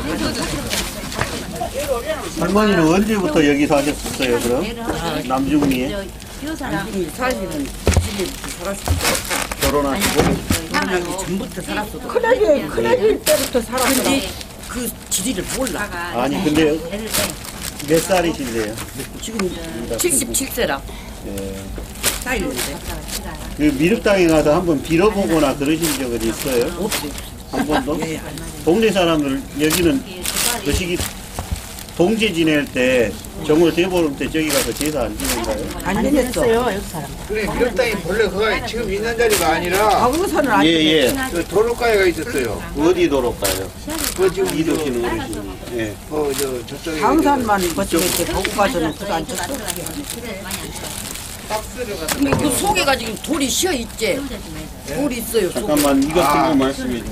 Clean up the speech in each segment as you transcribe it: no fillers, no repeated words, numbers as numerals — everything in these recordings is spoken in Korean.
할머니는 언제부터 여기 사셨어요, 그럼? 남중리에? 사실은 집에 살았습니다. 결혼하시고? 결혼하기 전부터 살았어도. 큰아기 때부터 살았어. 근데 그 지리를 몰라. 아니, 근데 몇 살이신데요? 지금 77세라. 예. 쌓이는데. 그 미륵당에 가서 한번 빌어보거나 그러신 적은 있어요? 없어요. 한 번도? 동네 사람들, 여기는 그 시기 동지 지낼 때, 정월 대보름 때 저기 가서 제사 안 지낸가요? 안 지냈어요. 그래, 미륵당이 본래 그가 지금 있는 자리가 아니라 과거서는 안 예, 예. 그 도로가에가 있었어요. 어디 도로가요? 그 지금 이도시는 어르신이. 예. 저쪽에 강산만 거치고 이렇게 보고 가서는 그거 안 쳤어. 근데 그 속에가 지금 돌이 쉬어 있지. 돌이 있어요. 속에. 잠깐만, 이것 들고 말씀해 주세요.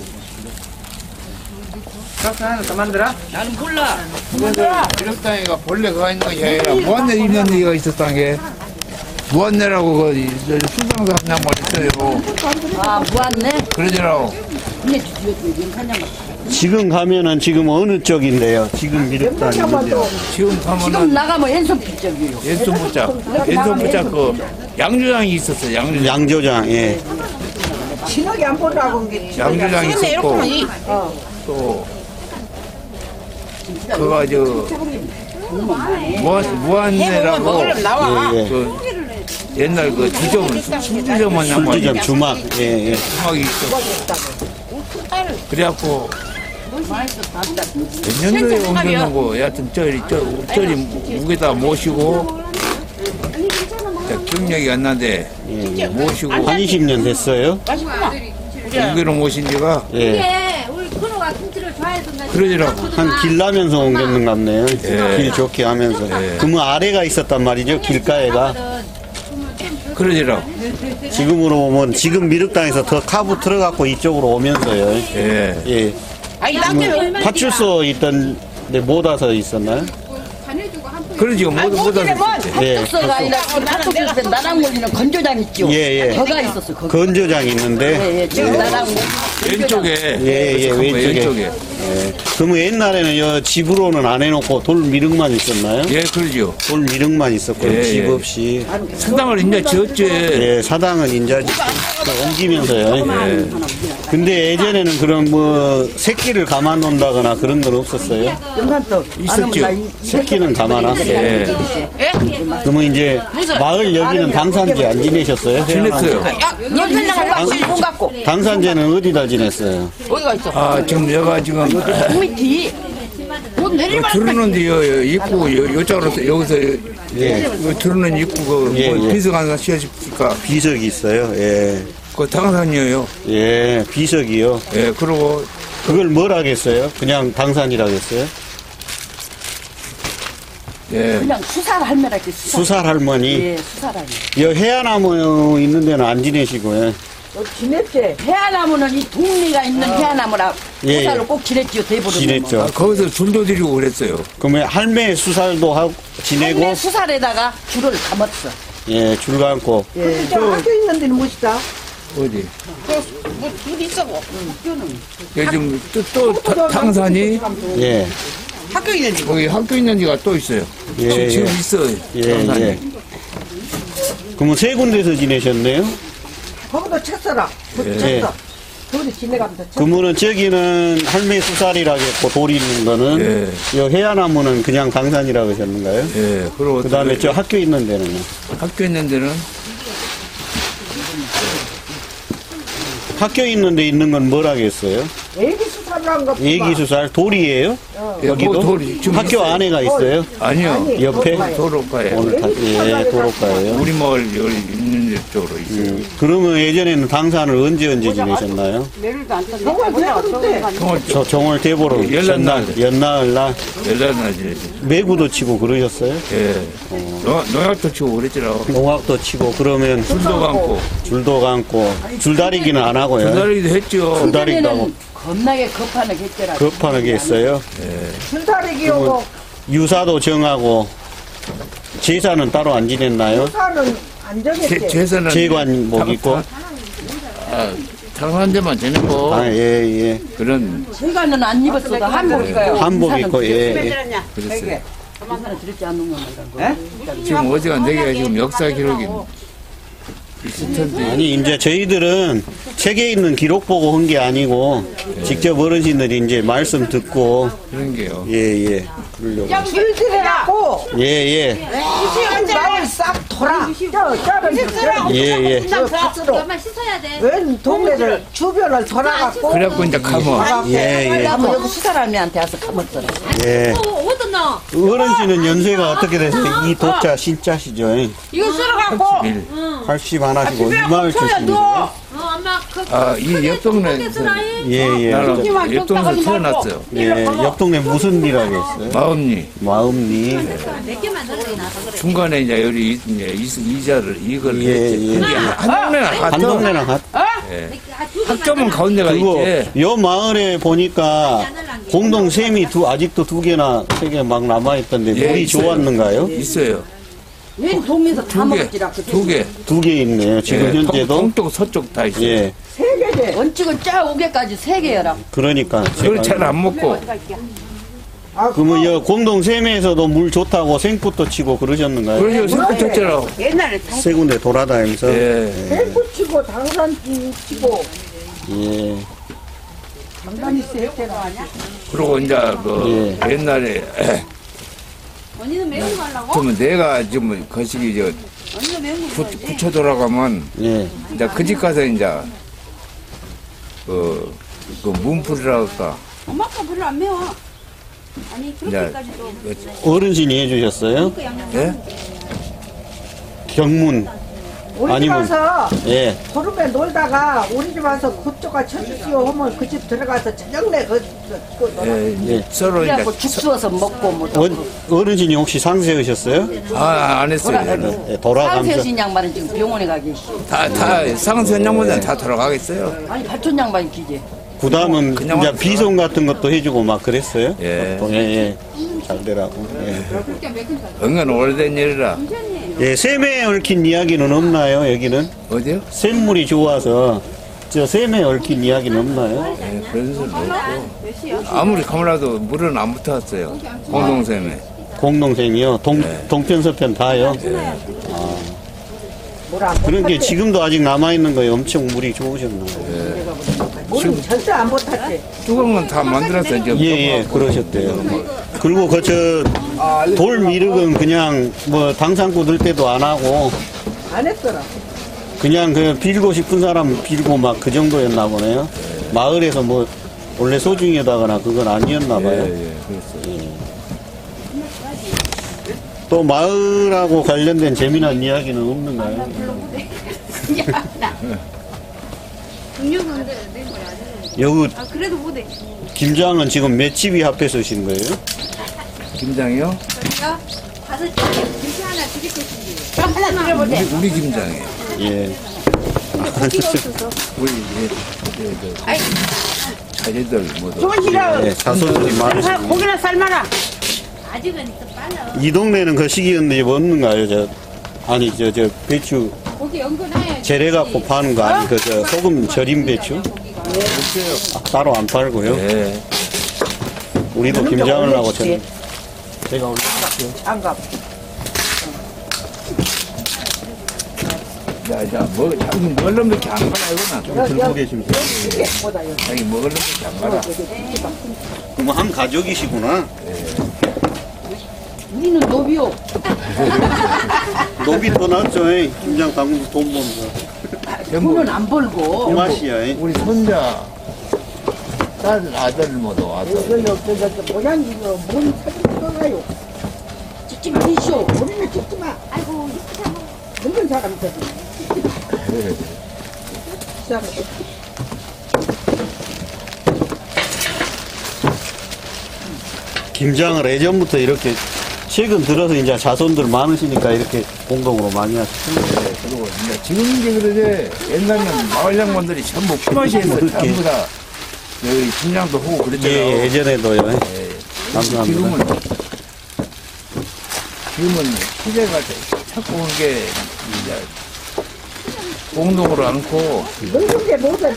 박스 하나 더 만들어? 나는 몰라. 미륵당이가 본래 그가 있는 것이 아니라 무한내 있는 데가 있었던 게 무한내라고 그 수상사 한 양말 있어요. 아, 무한네? 그러더라고. 근데 뒤에 연탄장 지금 가면은 지금 어느 쪽인데요? 지금 미륵당이 있는데요. 지금 지금 가면은 나가면 왼손 쪽이에요. 왼손 붙잡 그 양조장이 있었어. 양조장. 양조장, 예. 진하게 안 보려고 한 게. 양조장이 있었고 또 그가 저 무한내라고 예, 예. 그 옛날 그 주점 술주점한 양말 술주점 주막, 예, 예. 주막이 있었고 그래갖고 몇 년도에 옮겨놓고 여하튼 저리 무게다 모시고 기억력이 안 나는데 모시고 한 20년 됐어요? 옮겨놓 모신 지가 예. 우리 근호가 김치를 좋아해서 그러더라고. 한 길 나면서 옮겼는 갑네요. 예. 길 좋게 하면서. 그러면 아래가 있었단 말이죠, 길가에가. 그러더라고. 지금으로 보면, 지금 미륵당에서 더 카브 들어갖고 이쪽으로 오면서요. 예. 예. 그러면 파출소 있던 데 못 와서 있었나요? 그러지 못 하셨지. 예. 가 아니라 그 나랑 몰리는 건조장 있죠. 예, 예. 거가 있었어. 거기. 건조장 있는데. 예, 예. 지금 나랑 왼쪽에. 예, 예, 왼쪽에. 예. 그러면 옛날에는 여 집으로는 안 해놓고 돌 미륵만 있었나요? 예, 그러죠. 돌 미륵만 있었고, 예, 집 예. 없이. 사당을 이제 지었지. 예, 사당은 인자 옮기면서요. 예. 근데 예전에는 그런 뭐 새끼를 가만 놓는다거나 그런 건 없었어요. 있었죠. 새끼는 가만놨어요. 예. 그러면 이제 마을 여기는 당산제 안 지내셨어요? 지냈어요. 연탄장을 갖고 못 갖고. 당산제는 어디다 지냈어요? 어디가 있어? 아, 지금 내가 지금 밑이. 못 내리면 들어오는데 입구 요쪽으로 여기서 예. 들어오는 입구 예, 예. 비서관사 시어집니까? 비석이 있어요. 예. 그 당산이에요. 예, 비석이요. 예, 그리고 그걸 뭐라 하겠어요? 그냥 당산이라 하겠어요? 예. 그냥 수살 할매라 했지. 수살 할머니. 예, 수살 할매. 여 해안나무 있는 데는 안 지내시고요. 지냈지? 해안나무는 이 동네가 있는 해안나무라 예, 수살을 예. 꼭 지냈지요. 대보름. 지냈죠. 아, 거기서 줄도 드리고 그랬어요. 그러면 할매 수살도 하고 지내고, 할매 수살에다가 줄을 감았어. 예, 줄 감고. 저 학교 있는 데는 멋있다. 어디? 줄 있어. 요즘 또 당산이 예, 학교 있는 집. 거기 학교 있는 데가 또 있어요. 예, 지금 예. 있어요. 예, 당산이. 예. 그러면 세 군데서 지내셨네요? 거기도 쳤어라. 예. 쳤어. 거기 지내가면서 쳤어. 그러면은 저기는 할매 수살이라겠고 돌 있는 거는, 여 해안나무는 그냥 당산이라고 하셨는가요? 예. 그리고 그 다음에 저 학교 있는 데는? 학교 있는 데는 학교 있는 데 있는 건 뭐라겠어요? 애기 수사를 한 거. 예기수살 돌이에요? 여기도? 돌이 지금 학교 있어요. 안에가 있어요? 아니요. 옆에? 도로가에 오늘 예, 도로가예요. 우리 마을 여기 있는 데 쪽으로 있어요. 그러면 예전에는 당산을 언제 지내셨나요? 정말 왜 저 정월 대보름 연락날. 연나을 날 연락나지. 매구도 치고 그러셨어요? 예. 농약도 치고 그랬더라고. 농악도 치고 그러면 줄도 감고. 줄도 감고 줄다리기는 안 하고요. 줄다리기도 했죠. 줄다리기도 하고 겁나게 급하게 했더라. 급하게 했어요. 줄다리기 오고 유사도 정하고 제사는 따로 안 지냈나요? 수사는 안 정했지. 제사는 제관목 있고 장사한 데만 지내고 아, 예, 예. 그런 제가는 안 입었어도 한복 입어요. 한복 입고, 예, 예. 그랬어요. 하나 들었지 않는 거만. 지금 어지간되게 지금 역사 기록이 있을 텐데 아니, 이제 저희들은 책에 있는 기록 보고 한 게 아니고, 직접 어르신들이 이제 말씀 듣고, 그런 게요. 예, 예. 그러려고. 길들여갖고 예, 예. 마을 싹 돌아. 예, 예. 저 밭으로 엄마 씻어야 돼. 웬 동네를 주변을 돌아갖고 그래갖고 이제 가면 예, 예. 한번 여기 수사람이한테 와서 가봤더라. 예. 어떤 너? 어르신은 연세가 어떻게 되세요? 이 도자 신자시죠? 이거 쓸어갖고. 80 하나시고, 이 마을 출신이세요? 엄마 그. 이 옆 동네 예, 예. 나는 옆 동네에서 태어났어요. 예, 옆 동네 무슨 일하고 있어요? 마음리 마음리. 몇 개만 넣어야 나서 그래. 중간에 이제 여기 이제 이자를 이걸 예, 했지. 예. 그게 한 동네나 한 같아. 동네랑 같. 학점은 가운데가 그리고 있지. 요 마을에 보니까 공동 샘이 아직도 2개나 3개 막 남아있던데 예, 물이 있어요. 좋았는가요? 있어요. 웬 동네에서 다 두 개, 먹었지라. 두 개. 2개 있네요. 지금 예, 현재도. 동쪽 서쪽 다 있어요. 예, 원칙은 짜 5개까지 3개여라. 그러니까. 그걸 잘 안 먹고 그러면 여 공동 샘에서도 물 좋다고 생풋도 치고 그러셨는가요? 그러죠. 생각했잖아. 세 군데 돌아다니면서. 예. 헬프 치고 당산 치고 예. 당산이 세대가 그리고 이제 그 옛날에 언니는 매운 거 하려고? 그러면 내가 지금 거시기 저 언니는 매운 거 좋아해. 부처 돌아가면 예. 이제 그 집 가서 이제 그 문풀이라고 할까. 엄마가 별로 안 매워. 아니 이제 그렇게까지도. 어르신이 해주셨어요? 그 양념. 예? 경문. 우리 집 아니면- 와서 예. 도rum에 놀다가 우리 집 와서 그쪽가 쳐주시오 하면 그 집 들어가서 저녁내 그 예, 이제 서로 이제 그래갖고 죽 쑤어서 먹고 뭐. 어르신이 혹시 상세하셨어요? 안 했어요. 예, 돌아가면서. 상세신 양반은 지금 병원에 가 계시. 다 상선양보다 다 돌아가겠어요. 아니 발전 양반이 기지. 그다음은 그냥 이제 왔어. 비송 같은 것도 해주고 막 그랬어요? 예. 예, 예. 잘 되라고. 예. 은근 오래된 일이라. 예, 샘에 얽힌 이야기는 없나요, 여기는? 어디요? 샘물이 좋아서, 저 샘에 얽힌 이야기는 없나요? 예, 그런 소리 없고. 아무리 가물라도 물은 안 붙었어요. 공동샘에. 공동생이요? 동편서편 다요? 그런 게 지금도 아직 남아있는 거예요. 엄청 물이 좋으셨나요? 물은 절대 안 못하지. 뚜껑은 다 만들었어요. 이제 예, 예, 그러셨대요. 그리고 돌 미륵은 그냥 뭐 당상구 들 때도 안 하고, 안 했더라. 그냥 빌고 싶은 사람 빌고 막 그 정도였나 보네요. 마을에서 뭐 원래 소중히 하다거나 그건 아니었나 봐요. 예, 그랬어요. 또 마을하고 관련된 재미난 이야기는 없는가요? 중육은 된 거야. 여기 아 그래도 못해. 김장은 지금 몇 집이 합해 쓰신 거예요? 김장이요? 저희가 5개 김치 하나 드릴 것인지. 하나 드려보세요. 우리 김장이에요. 예. 우리 자제들 모두. 예, 자손들이 많으시네. 고기나 삶아라. 아직은 또 빨라. 이 동네는 그 시기였는데 뭐 없는가요? 아니, 저 배추 고기 연근해야지. 재래갖고 파는 거 아니, 소금 절인 배추? 따로 안 팔고요. 예. 우리도 김장을 하고 제가 원래 장갑. 자, 자기 먹으려면 이렇게 안 가라, 이거는. 들고 계십니다. 자기 먹으려면 이렇게 안 가라. 그럼 한 가족이시구나. 우리는 노비요. 노비 더 낫죠. 에이. 김장 담그고 돈 버면서. 돈은 안 벌고. 그 맛이야. 에이. 우리 손자, 딸, 아들 모두 와서. 모양 이거 뭔 사진 찍어가요. 찍지 마시오. 우리는 찍지 마. 아이고 늙은 사람 들 김장을 예전부터 이렇게 최근 들어서 이제 자손들 많으시니까 이렇게 공동으로 많이 하시죠. 그리고 이제 지금 이제 그러지, 옛날에는 마을 양반들이 전부 품앗이 했어요. 그렇게. 전부 다. 여기 김장도 하고 그랬잖아요. 예, 예전에도요. 감사합니다. 지금은 시대가 자꾸 온 게, 이제, 공동으로 안고 늙은 게 뭐가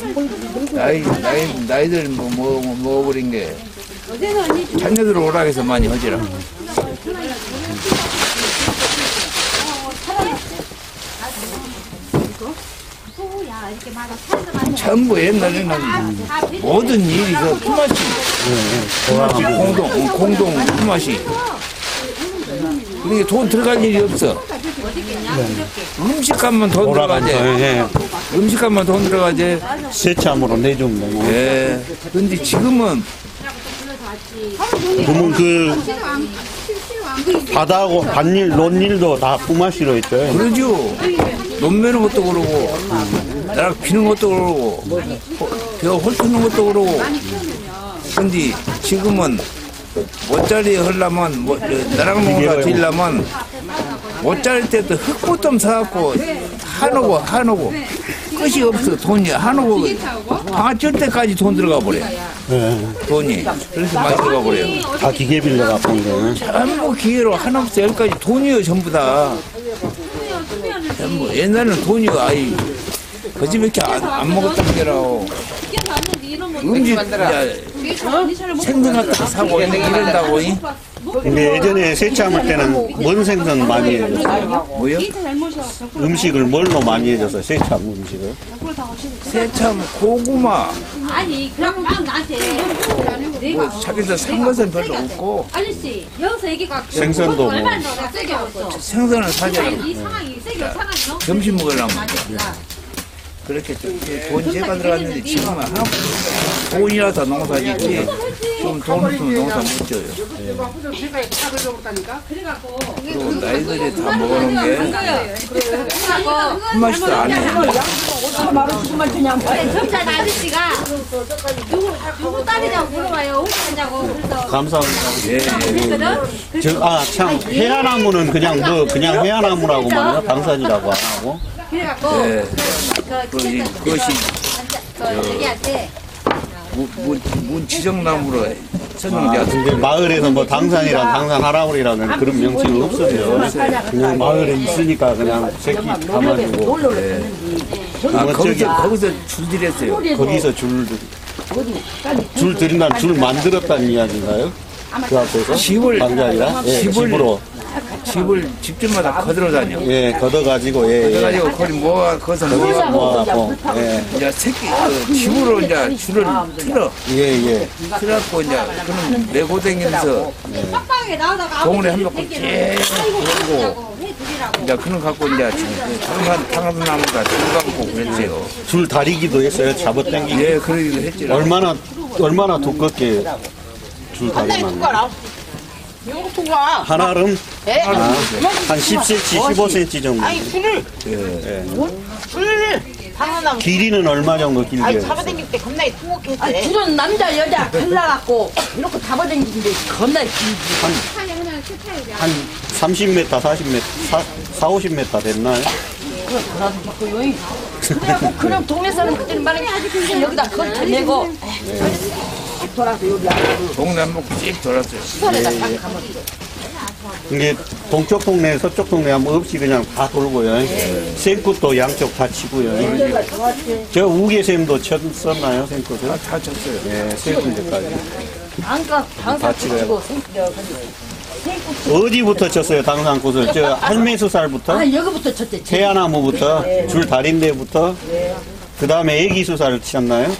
나이들 먹어버린 게 자녀들 오라 해서 많이 하지라. 소야 이렇게 많아 살도 많이 전부 옛날에는 모든 일이 그 품앗이 공동 품앗이. 그러니까 돈 들어갈 일이 없어. 음식값만 돈 들어가지. 음식값만 돈 들어가지. 세참으로 내주면 되고. 예. 근데 지금은 그러면 그 바다하고 밭일, 논일도 다 품앗이로 있죠. 그러죠. 논매는 것도 그러고, 나락 피는 것도 그러고, 벼 홀트는 것도 그러고. 근데 지금은 못자리 하려면, 나락 농사 지으려면, 못자리 때도 흙보좀 사갖고, 한오고. 끝이 없어, 돈이. 한오고, 방아쩔 때까지 돈 들어가 버려. 돈이. 그래서 많이 들어가 버려요. 다 기계 빌려갖고 이제. 전부 기회로 하나부터 열까지 돈이요, 전부 다. 전부. 옛날에는 돈이요, 아이. 거짓말ಕ್ಕೆ 안 먹었던 게라고. 음식, 생선 갖다 사고 이런다고. 근데 예전에 세참할 때는 뭔 생선 많이 해줬어요? 뭐요? 음식을 뭘로 많이 해줘서 세참 음식을? 새참, 고구마. 아니 그럼 막 나한테 내가 자기서 산 것은 별로 없고, 아저씨 여기서 얘기가 생선도 뭐. 얼마나 더 세게 왔어 생선은 사잖아. 이 상황이 세게 상황이 너무 점심 먹으려면. 그렇게 돈 제가 들어갔는데 지금은 하나 돈이라서 농사 짓지 좀 돈 없으면 농사 못 져요. 그리고 나이들이 다 먹어놓은 게 품맛이도 안 해. 점잖은 아저씨가 누구 딸이냐고 물어봐요. 어디 갔냐고 그래서 감사합니다. 예. 참, 해안나무는 그냥 그냥 해안나무라고만 해요. 방산이라고 안 하고. 그래갖고 예. 그것이 저기한테 문치정나무로 선정돼야 근데 마을에서 뭐 당산이랑 당산하라울이라는 그런 명칭은 없어요. 그냥 마을에 있으니까 그냥 새끼 담아주고. 거기서 줄들였어요. 거기서 줄 들인다는 줄 만들었다는 이야기인가요? 그 앞에서? 집을 방이 아니라? 예, 집으로. 집집마다 거들어 다녀. 예, 걷어가지고, 예. 그래가지고 거기 거기서 거기서 모아갖고, 예. 이제 새끼 집으로 이제 줄을 틀어. 예. 틀어갖고 이제 그럼 내고 다니면서 빵빵하게 나오다가 동네 한 바퀴 쭉 돌고 이제 그런 갖고 이제 당산나무가 줄 갖고 그랬어요. 줄 다리기도 했어요, 잡아당기기. 예, 그러기도 했지. 얼마나 두껍게 줄 다리만. 한알은? 한 10cm, 15cm 정도. 아니 술을 길이는 얼마 정도 길게? 잡아당길 때 겁나게 통곡했대. 아, 줄은 남자 여자 갈라갖고 이렇게 잡아당기는데 겁나 길지. 한 30m, 40m, 50m 됐나요? 그래갖고 그냥 동네 사람 그때는 말하면 여기다 걸쳐내고 동네 한 바퀴 쭉 돌았어요. 이게 동쪽 동네, 서쪽 동네 하면 없이 그냥 다 돌고요. 생꽃도 양쪽 다 치고요. 저 우계샘도 썼나요, 생꽃을? 다 쳤어요. 예, 세 군데까지. 방사 붙이고 어디부터 쳤어요, 당산꽃을? 저 할매수살부터? 여기부터 쳤대. 태아나무부터? 줄 다린데부터? 그 다음에 애기수살을 쳤나요?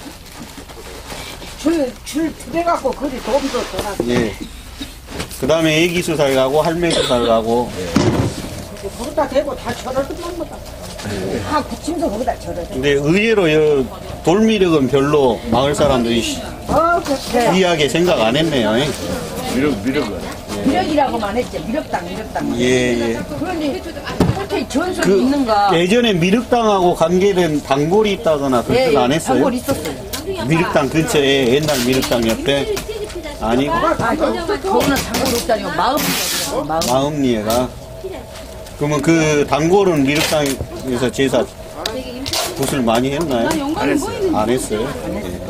줄 들여갖고 거기 도움도 돌아. 예. 그 다음에 애기수살 가고 할매수살 가고. 거기다 대고 다 절어듣는 거다. 다 붙임도 거기다 절어. 근데 의외로 돌미륵은 별로 마을 사람들이 그래. 귀하게 생각 안 했네요. 미륵은. 미륵이라고만 했지. 미륵당. 예. 그런데 어떻게 전설이 있는가? 예전에 미륵당하고 관계된 단골이 있다거나 그런 안 했어요? 단골 있었어요. 미륵당 근처에 옛날 미륵당 옆에 아니고 거기는 단골 없다니고 마음리에가. 그러면 그 단골은 미륵당에서 제사 굿을 많이 했나요? 안 했어요. 안 했어요? 예.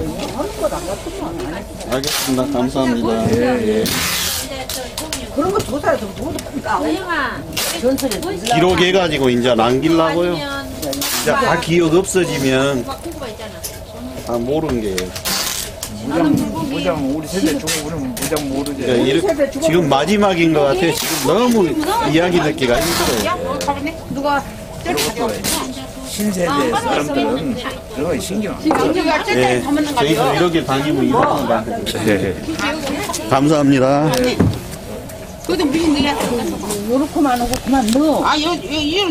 알겠습니다. 감사합니다. 예. 그런 거 조사해서 누구도 영아 전설이 기록해가지고 이제 남기려고요. 아니면 이제 다 기억 없어지면 그거 있잖아. 다 모르는 게. 무장 우리 세대 주고 그러면 무장 모르지. 지금 마지막인 것 같아요. 지금 너무 이야기 듣기가 힘들어요. 누가 신세대 사람들은 그런 거 신경 안 써. 네, 저희도 이렇게 다니면 이러는 거 같아요. 감사합니다. 그것도 무슨 얘기야? 요렇게만 하고 그만 넣어.